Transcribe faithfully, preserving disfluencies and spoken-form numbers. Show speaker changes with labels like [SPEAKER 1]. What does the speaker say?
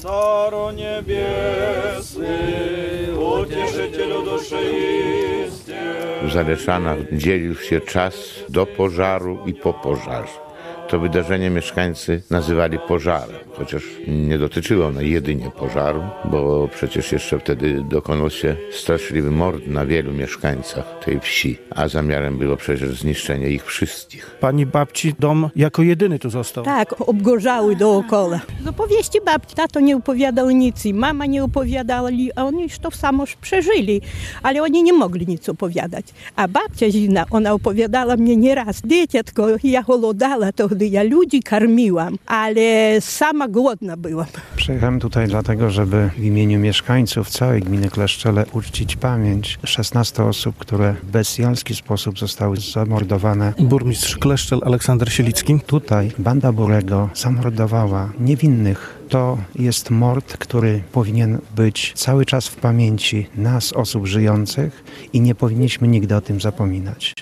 [SPEAKER 1] Caro niebiesny, Uteszycielu duszy istnie.
[SPEAKER 2] W Zaleszanach dzielił się czas do pożaru i po pożarze. To wydarzenie mieszkańcy nazywali pożarem, chociaż nie dotyczyło ono jedynie pożaru, bo przecież jeszcze wtedy dokonał się straszliwy mord na wielu mieszkańcach tej wsi, a zamiarem było przecież zniszczenie ich wszystkich.
[SPEAKER 3] Pani babci dom jako jedyny tu został.
[SPEAKER 4] Tak, obgorzały dookoła. Z opowieści babci tato nie opowiadał nic i mama nie opowiadała, a oni już to samo przeżyli, ale oni nie mogli nic opowiadać. A babcia Zina, ona opowiadała mnie nieraz, dzieciatko, ja holodała, to gdy ja ludzi karmiłam, ale sama głodna byłam.
[SPEAKER 5] Przyjechałem tutaj dlatego, żeby w imieniu mieszkańców całej gminy Kleszczele uczcić pamięć szesnastu osób, które w bestialski sposób zostały zamordowane.
[SPEAKER 3] Burmistrz Kleszczel Aleksander Sielicki.
[SPEAKER 5] Tutaj banda Burego zamordowała niewinnych. To jest mord, który powinien być cały czas w pamięci nas, osób żyjących, i nie powinniśmy nigdy o tym zapominać.